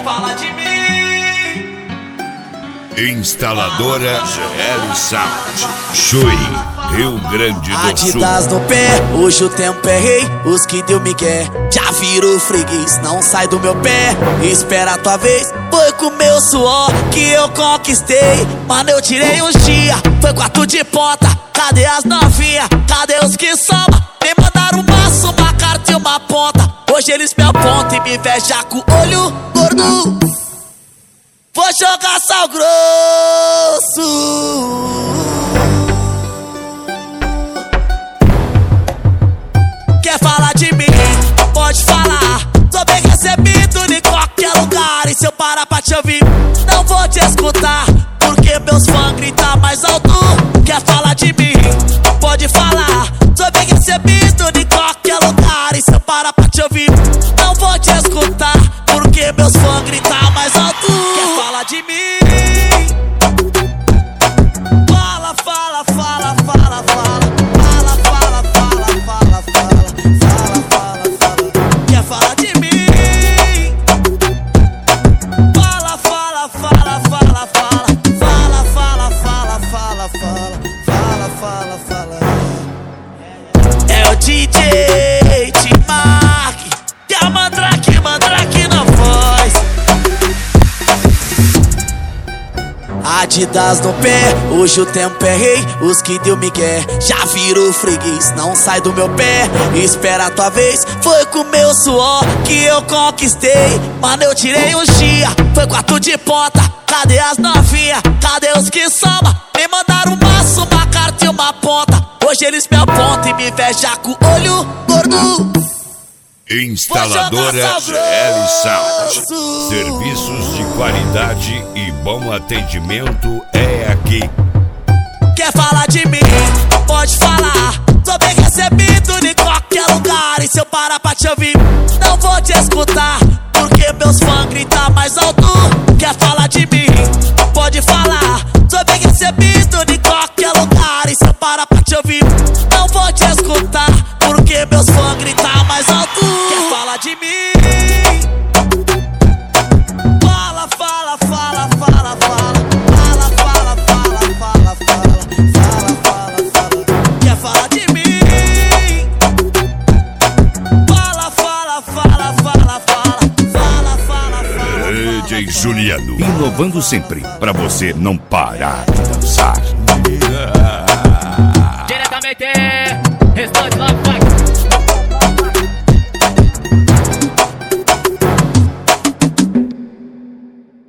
fala de mim. Instaladora GL Sound, Chuí, Rio Grande do Sul. Adidas no pé, hoje o tempo é rei. Os que deu migué já virou freguês. Não sai do meu pé, espera a tua vez. Foi com meu suor que eu conquistei. Mano, eu tirei uns dias, foi quarto de ponta. Cadê as novinha? Cadê os que soma? Me mandaram um maço, uma carta e uma ponta. Hoje eles me apontam e me invejam com o olho gordo. Vou jogar sal grosso. Quer falar de mim? Pode falar. Sou bem recebido em qualquer lugar. E se eu parar pra te ouvir, não vou te escutar, porque meus fãs gritam mais alto. Quer falar de mim? Pode falar. Sou bem recebido em qualquer lugar. E se eu parar pra te ouvir, não vou te escutar, porque meus fãs gritam mais alto. Quer falar de mim? Fala, fala, fala, fala, fala. Fala, fala, fala, fala, fala. Fala, fala, fala. Quer falar de mim? Fala, fala, fala, fala, fala. Fala, fala, fala, fala, fala. Fala, fala, fala. É o DJ T-Mark e a Mandrake, Mandrake na voz. Adidas no pé, hoje o tempo é rei. Os que deu migué já virou freguês. Não sai do meu pé, espera a tua vez. Foi com meu suor que eu conquistei. Mano, eu tirei uns dias, foi quarto de ponta. Cadê as novinha? Cadê os que soma? Me mandaram um maço, uma carta e uma ponta. Hoje eles me apontam e me invejam com o olho gordo. Instaladora GL Sound, serviços de qualidade e bom atendimento é aqui. Quer falar de mim? Pode falar. Sou bem recebido em qualquer lugar. E se eu parar pra te ouvir, não vou te escutar, porque meus fãs gritam mais alto. Quer falar de mim? Pode falar. Sou bem recebido em qualquer lugar. E se eu parar pra te ouvir, não vou te escutar, porque meus fãs gritam mais alto. Quer falar de mim? Fala, fala, fala, fala, fala. Fala, fala, fala, fala, fala. Fala, fala, fala. Quer falar de mim? Fala, fala, fala, fala, fala. Fala, fala, fala. DJ Juliano, inovando sempre pra você não parar de dançar. Diretamente, Restante Love Fight.